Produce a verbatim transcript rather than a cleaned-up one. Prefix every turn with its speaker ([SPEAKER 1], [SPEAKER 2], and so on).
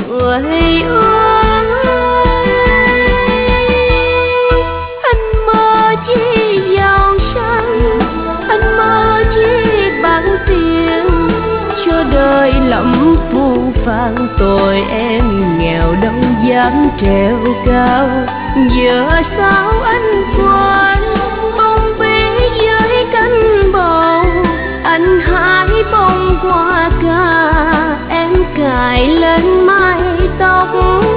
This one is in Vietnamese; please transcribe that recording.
[SPEAKER 1] người ơi. Anh mơ chi giàu sang, anh mơ chi bằng tiền, cho đời lắm phù phàng. Tội em nghèo đâu dám trèo cao, giờ sao anh quên bông bí dưới cánh bầu. Anh hái bông hoa ca, em cài lên mái tóc.